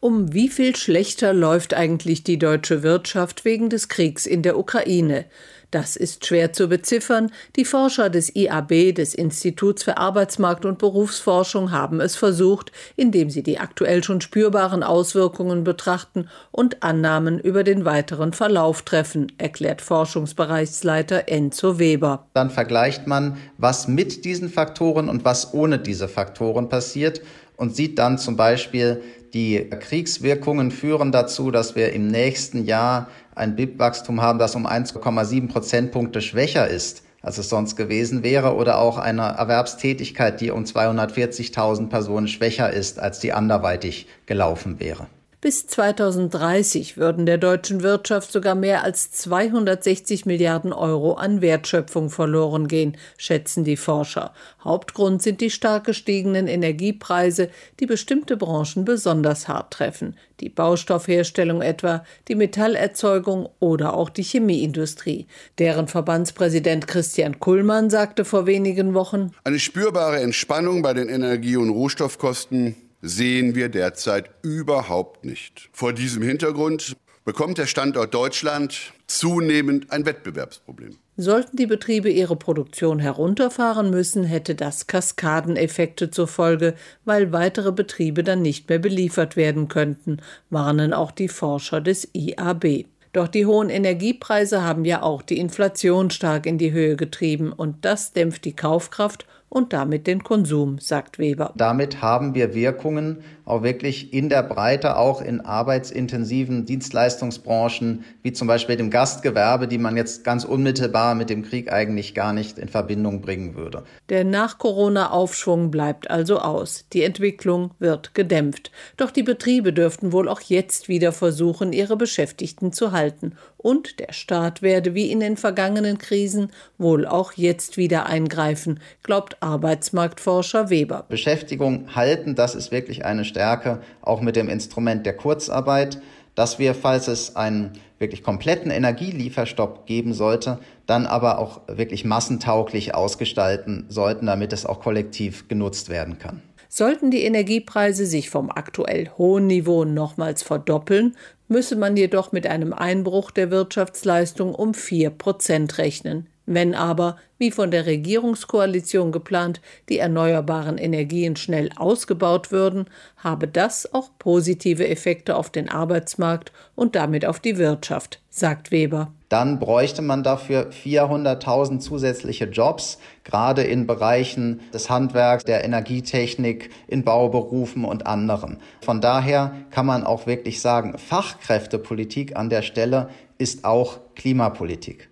Um wie viel schlechter läuft eigentlich die deutsche Wirtschaft wegen des Kriegs in der Ukraine? Das ist schwer zu beziffern. Die Forscher des IAB, des Instituts für Arbeitsmarkt- und Berufsforschung, haben es versucht, indem sie die aktuell schon spürbaren Auswirkungen betrachten und Annahmen über den weiteren Verlauf treffen, erklärt Forschungsbereichsleiter Enzo Weber. Dann vergleicht man, was mit diesen Faktoren und was ohne diese Faktoren passiert und sieht dann zum Beispiel, die Kriegswirkungen führen dazu, dass wir im nächsten Jahr ein BIP-Wachstum haben, das um 1,7 Prozentpunkte schwächer ist, als es sonst gewesen wäre, oder auch eine Erwerbstätigkeit, die um 240.000 Personen schwächer ist, als die anderweitig gelaufen wäre. Bis 2030 würden der deutschen Wirtschaft sogar mehr als 260 Milliarden Euro an Wertschöpfung verloren gehen, schätzen die Forscher. Hauptgrund sind die stark gestiegenen Energiepreise, die bestimmte Branchen besonders hart treffen. Die Baustoffherstellung etwa, die Metallerzeugung oder auch die Chemieindustrie. Deren Verbandspräsident Christian Kullmann sagte vor wenigen Wochen: Eine spürbare Entspannung bei den Energie- und Rohstoffkosten sehen wir derzeit überhaupt nicht. Vor diesem Hintergrund bekommt der Standort Deutschland zunehmend ein Wettbewerbsproblem. Sollten die Betriebe ihre Produktion herunterfahren müssen, hätte das Kaskadeneffekte zur Folge, weil weitere Betriebe dann nicht mehr beliefert werden könnten, warnen auch die Forscher des IAB. Doch die hohen Energiepreise haben ja auch die Inflation stark in die Höhe getrieben und das dämpft die Kaufkraft und damit den Konsum, sagt Weber. Damit haben wir Wirkungen auch wirklich in der Breite, auch in arbeitsintensiven Dienstleistungsbranchen, wie zum Beispiel dem Gastgewerbe, die man jetzt ganz unmittelbar mit dem Krieg eigentlich gar nicht in Verbindung bringen würde. Der Nach-Corona-Aufschwung bleibt also aus. Die Entwicklung wird gedämpft. Doch die Betriebe dürften wohl auch jetzt wieder versuchen, ihre Beschäftigten zu halten. Und der Staat werde wie in den vergangenen Krisen wohl auch jetzt wieder eingreifen, glaubt Arbeitsmarktforscher Weber. Beschäftigung halten, das ist wirklich eine Stärke, auch mit dem Instrument der Kurzarbeit, dass wir, falls es einen wirklich kompletten Energielieferstopp geben sollte, dann aber auch wirklich massentauglich ausgestalten sollten, damit es auch kollektiv genutzt werden kann. Sollten die Energiepreise sich vom aktuell hohen Niveau nochmals verdoppeln, müsse man jedoch mit einem Einbruch der Wirtschaftsleistung um 4% rechnen. Wenn aber, wie von der Regierungskoalition geplant, die erneuerbaren Energien schnell ausgebaut würden, habe das auch positive Effekte auf den Arbeitsmarkt und damit auf die Wirtschaft, sagt Weber. Dann bräuchte man dafür 400.000 zusätzliche Jobs, gerade in Bereichen des Handwerks, der Energietechnik, in Bauberufen und anderen. Von daher kann man auch wirklich sagen, Fachkräftepolitik an der Stelle ist auch Klimapolitik.